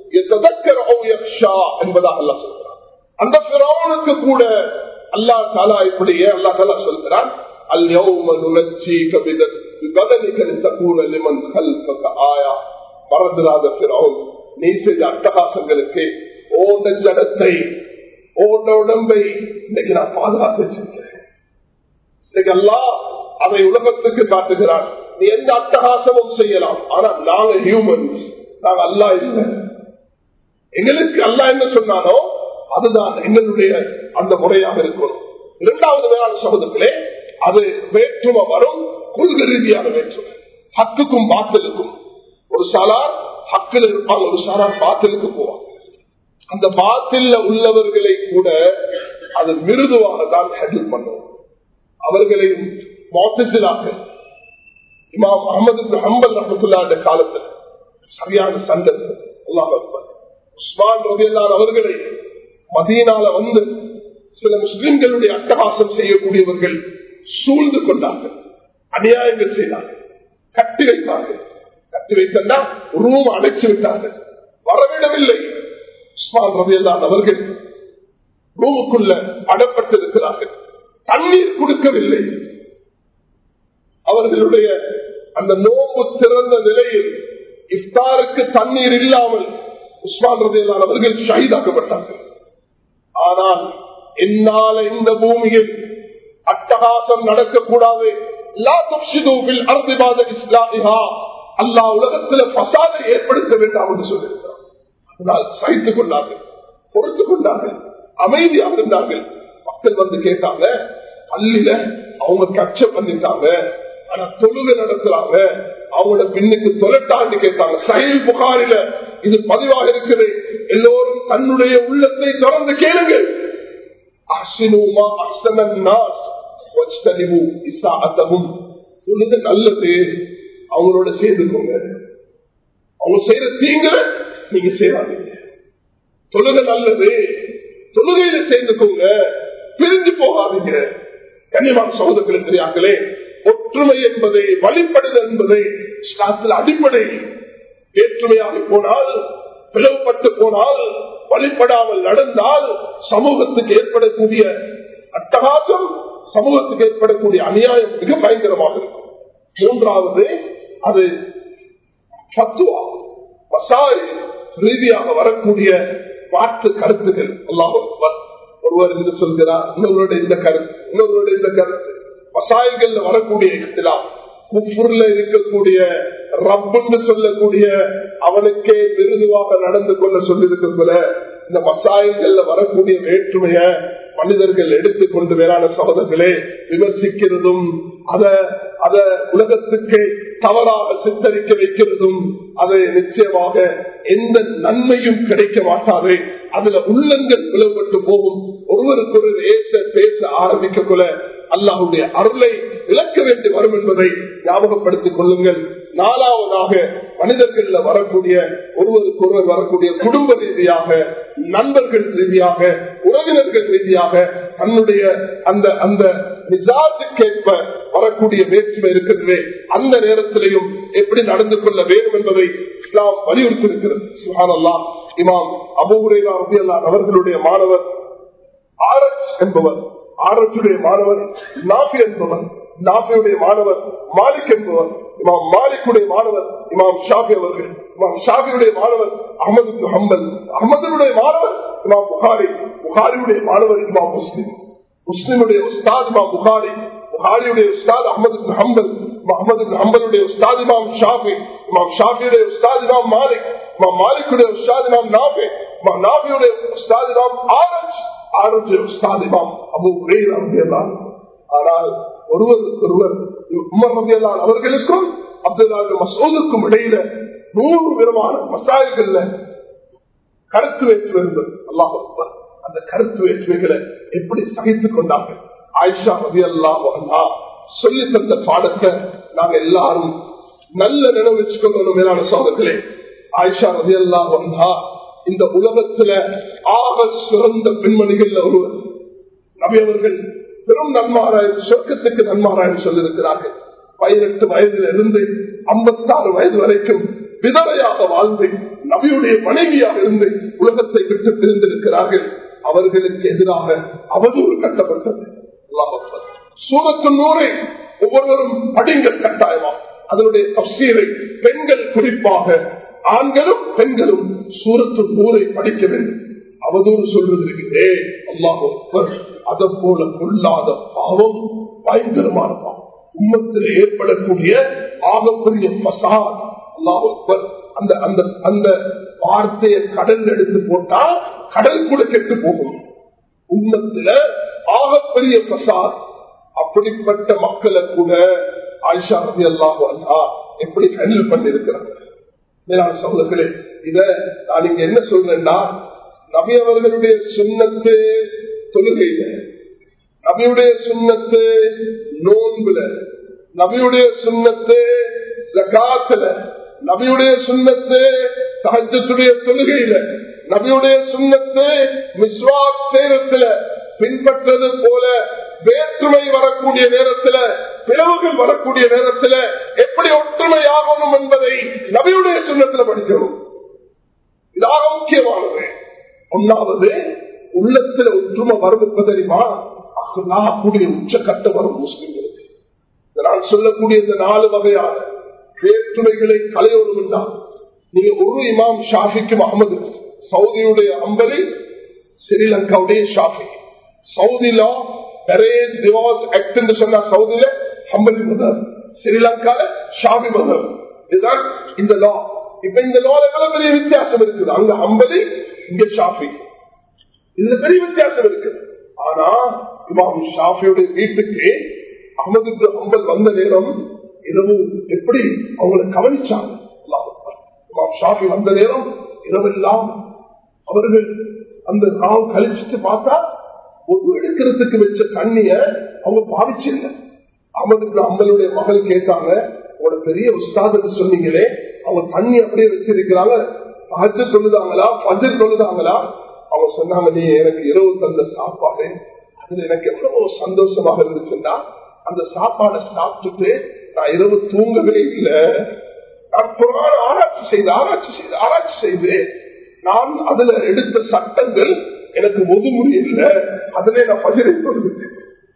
A: என்பதாக அல்லாஹ் சொல்கிறான். அந்த ஃபிரௌனுக்கு கூட அல்லாஹ் தஆலா இப்படியே அல்லாஹ் தஆலா சொல்கிறான், அல்யௌம நுனஜ்ஜீக பிபதனிக லிதகூன லிமன் கல்ஃபக ஆயா. மறந்துடாத ஃபிரௌன், நீ செய்த அட்டகாசங்களுக்கு ஓட ஜடத்தை ஓட உடம்பை இன்னைக்கு நான் பாதுகாத்து வச்சிருக்கிறேன். இன்னைக்கு அல்லாஹ் அதை உலகத்துக்கு காட்டுகிறான். நீ எந்த அட்டகாசமும் செய்யலாம், ஆனா நாங்க ஹியூமன்ஸ், நாங்க அல்லாஹ் இல்லை. எங்களுக்கு அல்லாஹ் என்ன சொன்னானோ அதுதான் எங்களுடைய அந்த முறையாக இருக்கணும். இரண்டாவது வேளாண் சமூகத்திலே அது வேற்றுமை வரும், கொள்கை ரீதியான வேற்றுமை. ஹக்குக்கும் பாத்திலுக்கும், ஒரு சாலார் ஹக்கில் இருப்பாங்க, ஒரு சாலார் பாத்திலுக்கு போவாங்க. அந்த பாத்தில உள்ளவர்களை கூட அது மிருதுவாக தான் ஹேண்டில் பண்ணுவோம். அவர்களையும் மாத்திலாக இமாம் அஹமது இப்னு ஹம்பல் ரஹ்மத்துல்லாஹி காலத்தில் சரியான சண்டை. அல்லாஹ் அக்பர். உஸ்மான் ரலியல்லாஹு அவர்களை மதீனால வந்து சில முஸ்லிம்களுடைய அட்டகாசம் செய்யக்கூடியவர்கள் சூழ்ந்து கொண்டார்கள், அநியாயங்கள் செய்தார்கள், கட்டி வைத்தார்கள். கட்டி வைத்தா ரூம் அடைச்சு விட்டார்கள், வரவிடவில்லை. உஸ்மான் ரலியல்லாஹு அவர்கள் ரூமுக்குள்ள அடப்பட்டிருக்கிறார்கள், தண்ணீர் கொடுக்கவில்லை. அவர்களுடைய அந்த நோம்பு திறந்த நிலையில் இஃப்தாருக்கு தண்ணீர் இல்லாமல் உஸ்மான் ரலியல்லாஹு அவர்கள் ஷஹீதாக்கப்பட்டார்கள். ஆனால் என்னால இந்த பூமியில் அட்டகாசம் நடக்கக்கூடாது, அல்லாஹ் உலகத்தில் பசாதை ஏற்படுத்த வேண்டாம் என்று சொல்லியிருக்கிறார். அதனால் சகித்துக் கொண்டார்கள், பொறுத்துக் கொண்டார்கள், அமைதியாக இருந்தார்கள். மக்கள் வந்து கேட்டாங்க, பள்ளியில அவங்க கட்சம் பண்ணிட்டாங்க, ஆனா தொழுகை நடத்துறாங்க, அவங்களோட பின்னுக்கு தொலைட்டாண்டு கேட்டாங்க. சஹீஹ் புகாரில இது பதிவாக இருக்குது. எல்லோரும் தன்னுடைய உள்ளத்தை தொடர்ந்து கேளுங்கள். சொல்லுங்க, நல்லது அவங்களோட சேர்ந்துக்கோங்க, அவங்க செய்யற தீங்களை நீங்க செய்யாதீங்க. தொழுகை நல்லது, தொழுகையில சேர்ந்துக்கோங்க, பிரிஞ்சு போகாதீங்க. கண்ணியமான சகோதரர்களே, பெரியார்களே, ஒற்றுமை என்பதை, வழிபடுதல் என்பதை அடிப்படை. வேற்றுமையாக போனால், பிளவுபட்டு போனால், வழிபடாமல் நடந்தால் சமூகத்துக்கு ஏற்படக்கூடிய அட்டகாசம், சமூகத்துக்கு ஏற்படக்கூடிய அநியாயம் மிக பயங்கரமாக இருக்கும். மூன்றாவது, அது ஃபத்வா, மசாயில் ரீதியாக வரக்கூடிய மாற்று கருத்துகள். அல்லாஹ் ஒருவர் என்று சொல்கிறார், இன்னொருவருடைய இந்த கருத்து, இன்னொருவருடைய இந்த கருத்து. மசாயில்கள் வரக்கூடிய இஸ்லாம், குஃப்ர்ல இருக்கக்கூடிய ரப்புன்னு சொல்லக்கூடிய அவனுக்கே மிருதுவாக நடந்து கொள்ள சொல்லியிருக்க போல இந்த மசாயில்கள்ல வரக்கூடிய வேற்றுமைய மனிதர்கள் எடுத்துக்கொண்டு வேறான சகோதரர்களே விமர்சிக்கிறதும், அத உலகத்துக்கு தவறாக சித்தரிக்க வைக்கிறதும், அது நிச்சயமாக எந்த நன்மையும் கிடைக்க மாட்டாது. அதுல உள்ளங்கள் பிளவுபட்டு போகும். ஒருவருக்கொரு பேச ஆரம்பிக்க போல அல்லாஹ்வுடைய அருளை இழக்க வேண்டி வரும் என்பதை ஞாபகப்படுத்திக் கொள்ளுங்கள். நாலாவதாக, மனிதர்கள் வரக்கூடிய ஒருவருக்கொருவர் வரக்கூடிய குடும்ப ரீதியாக, நண்பர்கள் ரீதியாக, உறவினர்கள் ரீதியாக தன்னுடைய அந்த மிசாஜுக்கேற்ப வரக்கூடிய வேற்றுமை இருக்கிறது. அந்த நேரத்திலையும் எப்படி நடந்து கொள்ள வேண்டும் என்பதை இஸ்லாம் வலியுறுத்தி இருக்கிறது. சுப்ஹானல்லாஹ். இமாம் அபூ ஹுரைரா ரலியல்லாஹு அவர்களுடைய மாணவர் ஆரஜ் என்பவர் ஆரத்துடைய மாணவர் நாஃபி என்பவர், நாஃபியுடைய மாணவர் மாலிக் என்பவர், இமாம் மாலிக்குடைய மாணவர் இமாம் ஷாஃபி அவர்கள், இமாம் ஷாஃபியுடைய மாணவர் அஹ்மது இப்னு ஹம்பல், அஹ்மதுடைய மாணவர் இமாம் புகாரி, புகாரியுடைய மாணவர் இமாம் முஸ்லிம், முஸ்லிமுடைய உஸ்தாத் இமாம் புகாரி, புகாரியுடைய உஸ்தாத் அஹ்மது இப்னு ஹம்பல், அஹ்மது இப்னு ஹம்பலுடைய உஸ்தாத் இமாம் ஷாஃபி, இமாம் ஷாஃபியுடைய உஸ்தாத் இமாம் மாலிக், இமாம் மாலிக்குடைய உஸ்தாத் இமாம் நாஃபி, இமாம் நாஃபியுடைய உஸ்தாத் இமாம் ஆரஜ், ஆரஜுடைய உஸ்தாத் இமாம் அபூ ஹுரைரா ரலியல்லாஹு அன்ஹு. ஆனால் ஒருவருக்கொருவர் உமர் ரலியல்லாஹு அவர்களுக்கும் அப்துல்லாஹ் இப்னு மஸ்ஊதுக்கும் இடையில 100 விதமான மசாயில்கள்ல கருத்து வேற்றுமை இருந்தது. அல்லாஹ் அக்பர். அந்த கருத்து வேற்றுமைகளை எப்படி சகித்துக் கொண்டார்கள்? ஆயிஷா ரலியல்லாஹு அன்ஹா சொல்லி தந்த பாடத்தை நாங்க எல்லாரும் நல்ல நினைவு வச்சுக்கொள்ளணும். மேலான சகோதரர்களே, ஆயிஷா ரலியல்லாஹு அன்ஹா இந்த உலகத்துல ஆக சிறந்த பெண்மணிகள் ஒருவர். நபி அவர்கள் பெரும் நன்மாராய், சொர்க்கத்துக்கு நன்மாராய் சொல்லியிருக்கிறார்கள். 18 வயதில் இருந்து 56 வயது வரைக்கும் விதவையாக வாழ்ந்து நபியுடைய மனைவியாக இருந்து உலகத்தை விட்டு பிரிந்திருக்கிறார்கள். அவர்களுக்கு எதிராக அவதூறு கட்டப்பட்டது. சூரத்து நூரை ஒவ்வொருவரும் படிங்கள் கட்டாயமா. அதனுடைய தஃசீரை பெண்கள், குறிப்பாக ஆண்களும் பெண்களும் சூரத்து நூரை படிக்க வேண்டும். அவதூறு சொல்வதற்கு அல்லாஹ் அக்பர். அதை போல கொள்ளாத பாவம் பயங்கரமான பாவம். உம்மத்தில் ஏற்படக்கூடிய ஆகப்பெரிய மசாத். அல்லாஹ் அக்பர். அந்த அந்த அந்த வார்த்தையை கடல் எடுத்து போட்டா கடல் கூட கெட்டு போகும். உம்மத்துல ஆகப்பெரிய மசாத். அப்படிப்பட்ட மக்களை கூட ஆயிஷா ரலியல்லாஹு அன்ஹா எப்படி ஹேண்டில் பண்ணிருக்கிறாங்க? மேலான சகோதரர்களே, இத நான் இங்க என்ன சொல்றேன்னா, நபி அவர்களுடைய சுன்னத்து தொழுகையில, நபியுடைய சுன்னத்து நோன்புல, நபியுடைய சுன்னத்து ஜகாத்துல, நபியுடைய சுன்னத்து தஹஜ்ஜுடைய தொழுகையில, நபியுடைய சுன்னத்து மிஸ்வாக் செய்யறதுல பின்பற்றது போல வேற்றுமை வரக்கூடிய நேரத்தில், பிளவுகள் வரக்கூடிய நேரத்தில் எப்படி ஒற்றுமையாகணும் என்பதை நபியுடைய சுன்னத்தில் படிக்கணும். இதாக முக்கியமானது. ஒன்னாவது, உள்ளத்தில் ஒற்றுமை வரும் தெரியுமா? கூடிய உச்சக்கட்ட வரும் முஸ்லிம்களுக்கு. நான் சொல்லக்கூடிய இந்த 4 வகையான வேற்றுமைகளை களையோடும் என்றால், நீங்க ஒரு இமாம் ஷாஃபிக்கும் அஹ்மது, சவுதியுடைய அம்பலி, ஸ்ரீலங்காவுடைய ஷாஃபி, சவுதியில மேரேஜ் டிவோர்ஸ் ஆக்ட் என்று சொன்னா சவுதியில ஹம்பலி மதம், ஸ்ரீலங்கால ஷாஃபி மதம். இதுதான் இந்த லா. இப்ப இந்த லா எவ்வளவு பெரிய வித்தியாசம் இருக்குது. அங்க ஹம்பலி, இங்க ஷாஃபி. இதுல பெரிய வித்தியாசம் இருக்கு. ஆனா இமாம் ஷாஃபியுடைய வீட்டுக்கு அஹ்மது இப்னு ஹம்பல் வந்த நேரம் இரவு எப்படி அவங்களை கவனிச்சாங்க. இமாம் ஷாஃபி வந்த நேரம் இரவெல்லாம் அவர்கள் அந்த நாள் கழிச்சுட்டு பார்த்தா ஒரு எடுக்கிறதுக்கு வச்ச தண்ணிய அவங்க பாவிச்சிருந்த. அஹ்மது இப்னு ஹம்பலுடைய மகள் கேட்டாங்க, உங்களோட பெரிய உஸ்தாதுன்னு சொன்னீங்களே, அவங்க தண்ணி அப்படியே வச்சிருக்கிறாங்க, தஹஜ்ஜுத் தொழுதாங்களா, ஃபஜ்ர் தொழுதாங்களா? அவங்க சொன்னாங்க, நீ எனக்கு இரவு தந்த சாப்பாடு அதுல எனக்கு எவ்வளவு சந்தோஷமாக இருந்துச்சுன்னா, அந்த சாப்பாடை சாப்பிட்டுட்டு நான் இரவு தூங்கவே இல்லை. நான் குர்ஆனை ஆராய்ச்சி செய்து நான் அதுல எடுத்த சட்டங்கள் எனக்கு ஒதுமுறை இல்லை, அதிலே நான் ஃபஜ்ரை தொழுதுட்டேன்.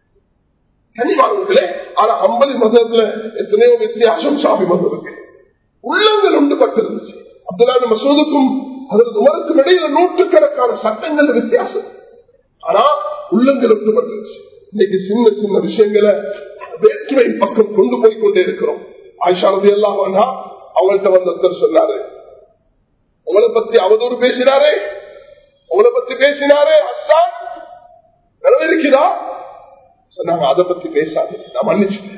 A: கனிவாங்களே. ஆனா ஹம்பலி மதத்துல எத்தனையோ வித்தியாசம் ஷாஃபி மதத்துக்கு. உள்ளங்கள் ஒன்றுபட்டிருந்துச்சு. அப்துல்லாஹ் இப்னு மஸ்ஊதுக்கும் அதற்கு உமருக்கும் இடையில 100கணக்கான சட்டங்கள் வித்தியாசம். ஆனா உள்ளங்கள் ஒன்றுபட்டிருச்சு. இன்னைக்கு சின்ன சின்ன விஷயங்களை வேற்றுமை பக்கம் கொண்டு போய் கொண்டே இருக்கிறோம். ஆயிஷா ரலியல்லாஹு அன்ஹா அவங்கள்ட்ட வந்து சொன்னாரு, உங்களை பத்தி அவதூறு பேசினாரே, உங்களை பத்தி பேசினாரே ஹஸ்ஸான், நிறைவேறிக்கிறா சொன்னாங்க. அதை பத்தி பேசாது, நான் மன்னிச்சுட்டேன்.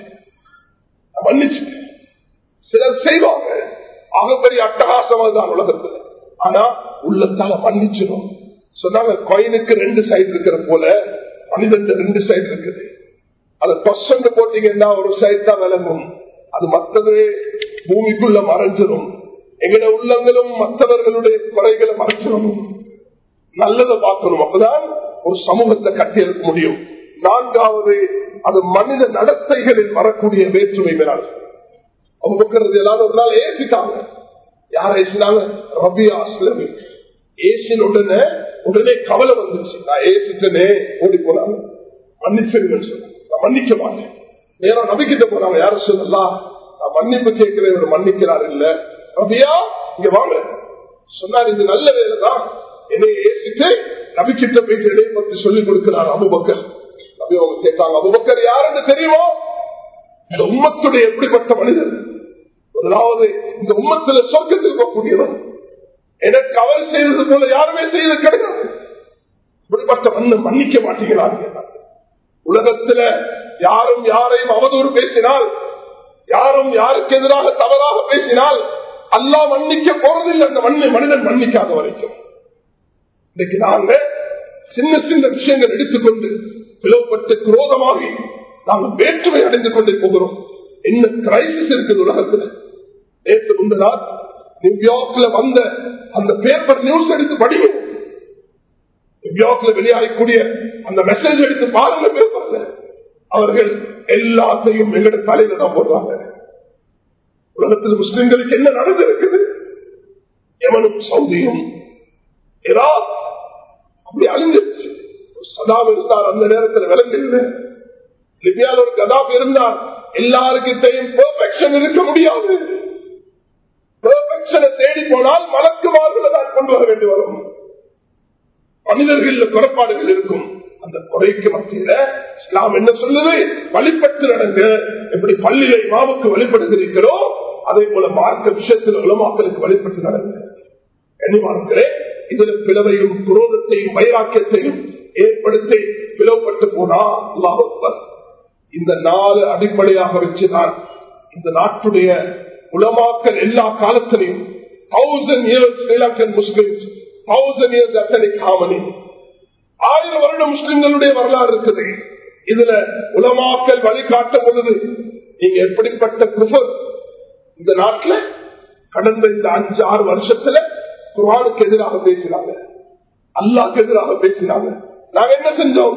A: சிலர் செய்வாங்க ஆகப்பெரிய அட்டகாசமாக தான் உலகத்துல, ஆனா உள்ளத்தால மன்னிச்சிடும் சொன்னாங்க. காயினுக்கு 2 சைடு இருக்கிற போல மனிதன் 2 சைடு இருக்குது. அதை பர்சன்ட் போட்டீங்கன்னா ஒரு சைடு தான் விளங்கும், அது மற்றது பூமிக்குள்ள மறைஞ்சிடும். எங்கட உள்ளங்களும் மற்றவர்களுடைய குறைகளை மறைச்சிடும். நல்லதை பார்க்கணும், அப்பதான் ஒரு சமூகத்தை கட்டியெழுக்க முடியும். 4வது, அது மனித நடத்தைகளில் வரக்கூடிய வேற்றுமை மேலான அவங்க எல்லாரும் ஒரு நாள் ஏசிட்டாங்க. யார் ஏசினாங்க? ரபியா அஸ்லமி. ஏசின உடனே கவலை வந்துச்சு, நான் ஏசிட்டனே ஓடி போனாங்க. மன்னிச்சிருங்கன்னு சொல்ல, நான் மன்னிக்க மாட்டேன். நேரம் நபிக்கிட்ட போறாங்க, யாரும் சொல்லலாம் நான் மன்னிப்பு கேட்கிறேன், ஒரு மன்னிக்கிறார் இல்ல. நபியா இங்க வாங்க சொன்னார், இது நல்ல வேலைதான். என்னை ஏசிட்டு நபிக்கிட்ட போயிட்டு இடையை பற்றி சொல்லிக் கொடுக்கிறார் அபூபக்கர். நபி அவங்க கேட்டாங்க, அபூபக்கர் யாருன்னு தெரியுமா? இந்த உம்மத்துடைய எப்படிப்பட்ட மனிதர், முதலாவது இந்த உம்மத்துல சொர்க்கத்தில் போகக்கூடியவர், எனக்கு அவர் செய்தது போல யாருமே செய்தது கிடையாது. இப்படிப்பட்ட மன்னன் மன்னிக்க மாட்டேங்கிறார். உலகத்துல யாரும் யாரையும் அவதூறு பேசினால், யாரும் யாருக்கு எதிராக தவறாக பேசினால் அல்லாஹ் மன்னிக்க போறதில்லை. அந்த மனிதன் மன்னிக்காத வரைக்கும். இன்னைக்கு நாங்க சின்ன சின்ன விஷயங்கள் எடுத்துக்கொண்டு பிளவுபட்டு குரோதமாகி நாங்கள் வேற்றுமை அடைந்து கொண்டே போகிறோம். என்ன கிரைசிஸ் இருக்குது உலகத்தில். நேற்று முந்தினார் நியூயார்க்ல வந்த அந்த பேப்பர் நியூஸ் எடுத்து படிங்க. நியூயார்க்ல வெளியாகக்கூடிய அந்த மெசேஜ் எடுத்து பாருங்க பேப்பர்ல. அவர்கள் எல்லாத்தையும் எங்களுடைய தலையில தான் போடுறாங்க. உலகத்தில் முஸ்லிம்களுக்கு என்ன நடந்திருக்குது? யமனும் சவுதியும் ஈராக் அப்படி அழிஞ்சிருச்சு. சதாம் இருந்தார், அந்த நேரத்தில் விளங்குது. லிபியாவில் ஒரு கதாப் இருந்தார். எல்லாருக்கிட்டையும் பெர்ஃபெக்ஷன் இருக்க முடியாது. பெர்ஃபெக்ஷனை தேடி போனால் மலக்குமார்களை தான் கொண்டு வர வேண்டி வரும். மனிதர்கள் குறைபாடுகள் இருக்கும். அந்த குறைக்கு மத்தியில இஸ்லாம் என்ன சொல்லுது? வழிபட்டு நடங்க. எப்படி பள்ளியை இமாமுக்கு வழிபடுகிறீர்களோ அதே போல மார்க்க விஷயத்தில் உலமாக்களுக்கு வழிபட்டு நடங்க. கண்ணியமானவர்களே, இதுல பிளவையும் குரோதத்தையும் வைராக்கியத்தையும் ஏற்படுத்தி பிளவுபட்டு போனா அல்லாஹ் அக்பர். இந்த 4 அடிப்படையாக வச்சுதான் இந்த நாட்டுடைய உலமாக்கள் எல்லா காலத்திலையும் 1000 years Sri Lankan Muslims, 1000 years ethnic harmony, 1000 வருடம் முஸ்லிம்களுடைய வரலாறு இருக்குது. இதுல உலமாக்கள் வழிகாட்ட பொழுது நீங்க எப்படிப்பட்ட குஃபர் இந்த நாட்டில் கடந்த இந்த 5-6 வருஷத்துல குர்ஆனுக்கு எதிராக பேசினாங்க, அல்லாஹ்க்கு எதிராக பேசினாங்க. நாங்க என்ன செஞ்சோம்?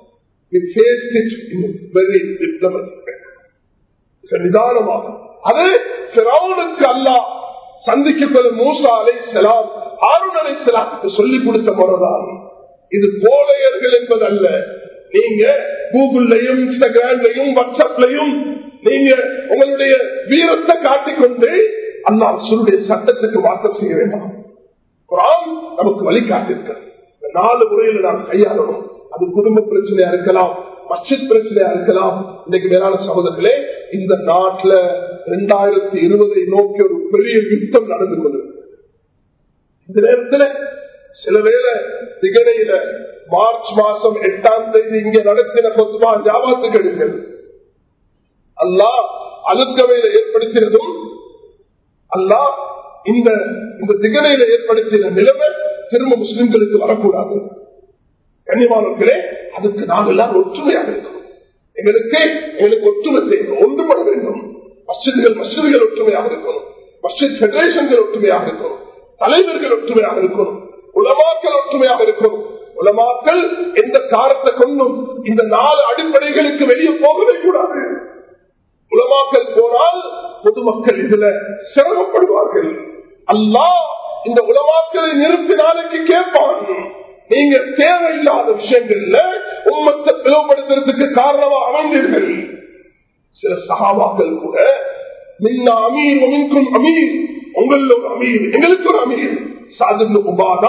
A: நிதானமாக அது ஃபிரௌனுக்கு அல்லாஹ் சந்திக்க மூசா அலைஹிஸ்ஸலாம், ஹாரூன் அலைஹிஸ்ஸலாமுக்கு சொல்லிக் கொடுத்த முறைதான். இது கோழையர்கள் என்பது அல்ல. நீங்க கூகுள்லையும் இன்ஸ்டாகிராம்லையும் வாட்ஸ்அப்லையும் நீங்க உங்களுடைய வீரத்தை காட்டிக்கொண்டு அல்லாஹ் ரசூலுடைய சட்டத்துக்கு மாற்றம் செய்ய வேண்டாம். குர்ஆன் நமக்கு வழிகாட்டிருக்கிறது. 4 முறையில் நாம் கையாளணும். அது குடும்ப பிரச்சனையா இருக்கலாம், மஸ்ஜித் பிரச்சனையா இருக்கலாம். இன்னைக்கு மேலான சகோதரர்களே, இந்த நாட்டில் 2020 நோக்கி ஒரு பெரிய யுத்தம் நடந்து கொண்டிருக்கு. இந்த நேரத்தில் சில வேளை திகனையில மார்ச் மாசம் 8ஆம் தேதி இங்க நடத்தின பொதுவா ஜாபாத்துக்கு எடுங்கள். அல்லாஹ் அலுக்கவையில ஏற்படுத்தினதும் அல்லாஹ் இந்த திகனையில ஏற்படுத்தின நிலைமை திரும்ப முஸ்லிம்களுக்கு வரக்கூடாது. கண்ணியமானவர்களே, அதுக்கு நாங்கள் எல்லாரும் ஒற்றுமையாக இருக்கணும். எங்களுக்கு ஒற்றுமை தேவை, ஒன்றுபட வேண்டும். மஸ்ஜிதுகள் ஒற்றுமையாக இருக்கணும், மஸ்ஜித் பெடரேஷன்கள் ஒற்றுமையாக இருக்கணும், தலைவர்கள் ஒற்றுமையாக இருக்கணும், உலமாக்கள் ஒற்றுமையாக இருக்கணும். உலமாக்கள் எந்த காரணத்தை கொண்டும் இந்த 4 அடிப்படைகளுக்கு வெளியே போகவே கூடாது. உலமாக்கள் போனால் பொதுமக்கள் இதுல சிரமப்படுவார்கள். அல்லாஹ் இந்த உலமாக்களை நிறுத்தி நாளைக்கு கேட்பான். நீங்க தேவையில்லாத விஷயங்கள்ல உம்மத்தை பிளவுபடுத்துறதுக்கு காரணமா அமைந்தீர்கள். சில சஹாபாக்கள் கூட மின்னா அமீர் மின்கும் அமீர், உங்கள ஒரு அமீர் எங்களுக்கு ஒரு அமீர், சாத் இப்னு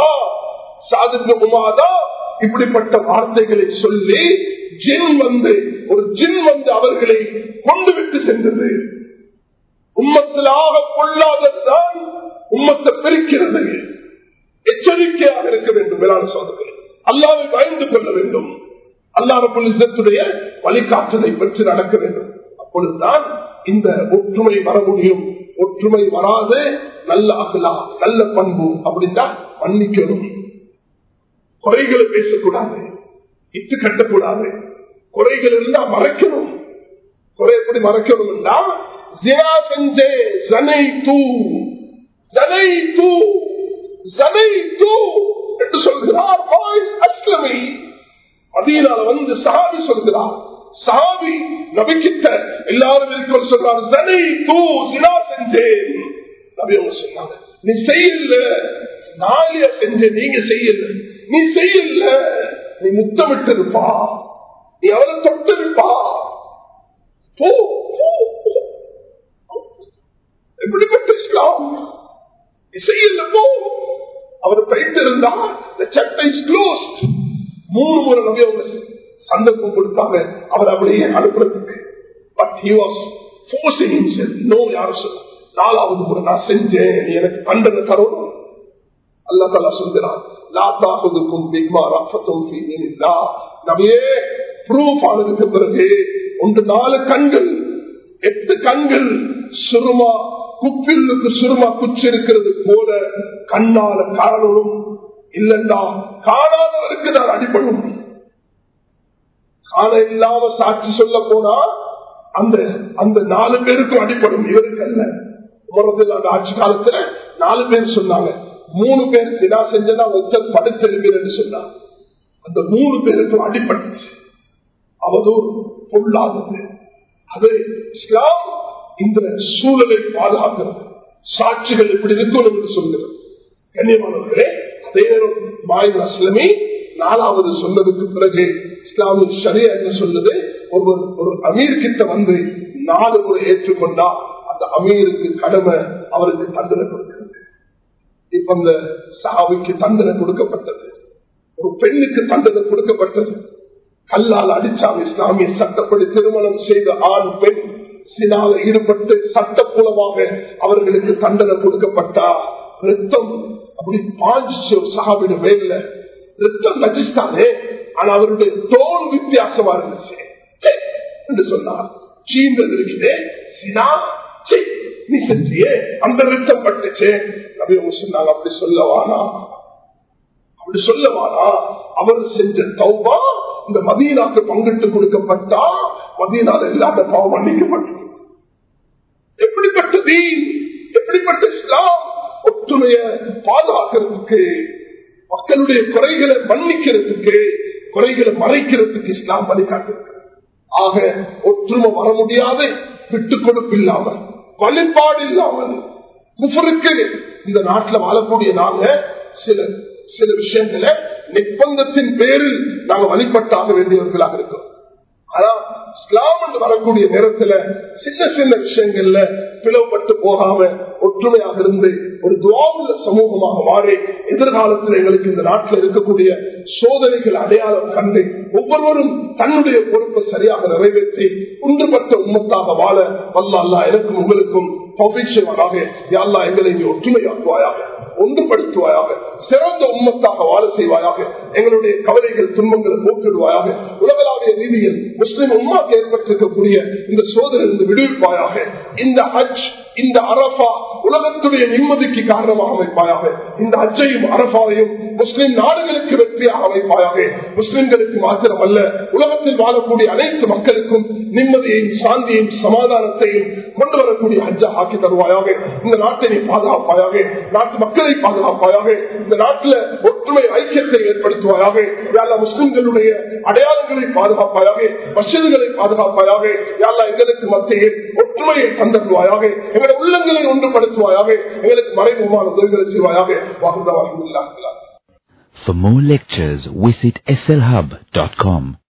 A: உபாதா இப்படிப்பட்ட வார்த்தைகளை சொல்லி ஒரு ஜின் வந்து அவர்களை கொண்டு விட்டு சென்றது. உம்மத்திலாக பொல்லாததுதான் உம்மத்தை பிரிக்கிறது. எச்சரிக்கையாக இருக்க வேண்டும். மேலான சோதனை, அல்லாஹ்வை பயந்து கொள்ள வேண்டும். அல்லாஹ் ரப்பல் இஸ்ஸத்துடைய வழிகாட்டுதலை பெற்று நடக்க வேண்டும். அப்பொழுதுதான் இந்த ஒற்றுமை வர முடியும். ஒற்றுமை வராது நல்ல அகலா, நல்ல பண்பு அப்படின்னா மன்னிக்கணும், குறைகளை பேசக்கூடாது, இட்டு கட்டக்கூடாது, குறைகள் இருந்தா மறைக்கணும். குறை எப்படி மறைக்கணும் என்றால் ஜினா செஞ்சே ஜனை தூ என்று சொல்கிறார். அஸ்லமி மதீனால வந்து சஹாபி சொல்கிறார். சஹாபி நபிக்கிட்ட எல்லாரும் இருக்க சொல்றார், ஜனை தூ ஜினா செஞ்சேன். நபி அவங்க சொன்னாங்க, நீ செய்யல, நாளைய செஞ்ச, நீங்க செய்யல, நீ செய்யல, நீ முத்தமிட்டு இருப்பா. நீ அவரை தொட்டிருப்பா, எப்படிப்பட்ட இஸ்லாம் செய்யல போ. அவர் பயிற்றிருந்தா சட்டை க்ளோஸ்ட். 3 முறை நபி அவங்க சந்தர்ப்பம் கொடுத்தாங்க அவர் அப்படியே அனுப்புறதுக்கு. But he was forcing himself. No, யாரும் சொல்ல 4வது முறை நான் செஞ்சேன், எனக்கு தண்டனை தரணும். அல்லாஹ் தஆலா சொல்கிறார், லா தஅகுதுகும் பிமா ரஃபத்தும் ஃபீ தீனில்லாஹ். நபியே, ப்ரூஃப் ஆனதுக்கு பிறகு 4 கண்கள் 8 கண்கள் சுருமா குப்பில்லுக்கு சுருமா குச்சி இருக்கிறது போல கண்ணால காணணும், இல்லண்டா காணாதவருக்கு நான் அடிபடும். காண இல்லாம சாட்சி சொல்ல போனா அந்த 4 பேருக்கும் அடிபடும், இவருக்கு அல்ல. உமரது அந்த ஆட்சி காலத்துல 4 பேர் சொன்னாங்க. 3 பேர் சினா செஞ்சா ஒருத்தர் படுத்திருக்கிறது சொன்னாங்க. அந்த 3 பேருக்கும் அடிபட்டுச்சு. அவதூறு பொருளாதது. அது இஸ்லாம் இந்த சூழலை பாதுகாக்கிறது. சாட்சிகள் எப்படி இருக்கணும் என்று சொல்கிறது. கண்ணியமானவர்களே, அதே நேரம் மாயிர் அஸ்லமி 4வது சொன்னதுக்கு பிறகு இஸ்லாமிய ஷரியா என்ன சொல்லுது, ஒரு அமீர் கிட்ட வந்து 4 முறை ஏற்றுக்கொண்டா அந்த அமீருக்கு கடமை அவருக்கு தண்டனை கொடுக்கிறது. இப்ப அந்த சஹாபிக்கு தண்டனை கொடுக்கப்பட்டது, ஒரு பெண்ணுக்கு தண்டனை கொடுக்கப்பட்டது. கல்லால் அடிச்சாங்க. இஸ்லாமிய சட்டப்படி திருமணம் செய்த ஆண் பெண் சினால ஈடுபட்டு சட்டப்பூலமாக அவர்களுக்கு தண்டனை கொடுக்கப்பட்டா ரத்தம் அப்படி பாஞ்சிச்சு. சஹாபிட மேல ரத்தம் நஜிஸ்தானே, ஆனா அவருடைய தோல் வித்தியாசமா இருந்துச்சு என்று சொன்னார். சீந்தல் இருக்கிறே சினா நீ செஞ்சியே, அந்த ரத்தம் பட்டுச்சு. நபி அவங்க சொன்னாங்க, அப்படி சொல்லவானா, அப்படி சொல்லவானா. அவர் செஞ்ச தௌபா இந்த மதீனாக்கு பங்கிட்டு கொடுக்கப்பட்டா மதீனால இல்லாத பாவம் மன்னிக்கப்பட்டது. எப்படிப்பட்ட தீன், எப்படிப்பட்ட இஸ்லாம்! ஒற்றுமைய பாதுகாக்கிறதுக்கு, மக்களுடைய குறைகளை மன்னிக்கிறதுக்கு, குறைகளை மறைக்கிறதுக்கு இஸ்லாம் வழிகாட்டுகிறது. ஆக ஒற்றுமை வர முடியாது விட்டுக் கொடுப்பு இல்லாமல், வழிபாடு இல்லாமல். குஃபருக்கு இந்த நாட்டில் வாழக்கூடிய நாங்க சில விஷயங்களை நிர்பந்தத்தின் பேரில் நாங்கள் வழிபட்டாக வேண்டியவர்களாக இருக்கிறோம். ஆனா இஸ்லாம் என்று வரக்கூடிய நேரத்துல சின்ன சின்ன விஷயங்கள்ல பிளவுபட்டு போகாம ஒற்றுமையாக இருந்து ஒரு துஆவுள்ள சமூகமாக மாறி எதிர்காலத்தில் எங்களுக்கு இந்த நாட்டில் இருக்கக்கூடிய சோதனைகள் அடையாளம் கண்டு ஒவ்வொருவரும் தன்னுடைய பொறுப்பை சரியாக நிறைவேற்றி ஒன்றுபட்ட உம்மத்தாக வாழ வல்ல அல்லாஹ் எனக்கும் உங்களுக்கும் தௌஃபீக் செய்வானாக. யா அல்லாஹ் எங்களை நீ ஒற்றுமையாக்குவாயாக, ஒன்றுபடுத்துவாயாக, சிறந்த உம்மத்தாக வாழ செய்வாயாக. எங்களுடைய கவலைகள் துன்பங்களை போக்கிடுவாயாக. உலகளாவிய ரீதியில் முஸ்லிம் உம்மாக்கு ஏற்பட்டிருக்கக்கூடிய இந்த சோதனை விடுவிப்பாயாக. இந்த ஹஜ், இந்த அரபா உலகத்துடைய நிம்மதிக்கு காரணமாக வைப்பாயாக. இந்த ஹஜ்ஜையும் அரபாவையும் முஸ்லிம் நாடுகளுக்கு வெற்றியாக வைப்பாயாக. முஸ்லிம்களுக்கு மாத்திரமல்ல, உலகத்தில் வாழக்கூடிய அனைத்து மக்களுக்கும் நிம்மதியையும் சாந்தியையும் சமாதானத்தையும் கொண்டு வரக்கூடிய ஹஜ்ஜா ஆக்கி தருவாயாக. இந்த நாட்டை நீ பாதுகாப்பாயாக, நாட்டு மக்களை பாதுகாப்பாயாக, இந்த நாட்டில் ஒற்றுமை ஐக்கியத்தை ஏற்படுத்துவாயாக. முஸ்லிம்களுடைய அடையாளங்களை பாதுகாப்பாயாக, மஸ்ஜிதுகளை பாதுகாப்பாயாக. எங்களுக்கு மத்தியில் ஒற்றுமையை தந்தருவாயாக, எங்களுடைய உள்ளங்களை ஒன்றுபடுத்துவாயாக, எங்களுக்கு மறைமுகமான உதவிகளை செய்வாயாக.
B: For more lectures, visit slhub.com.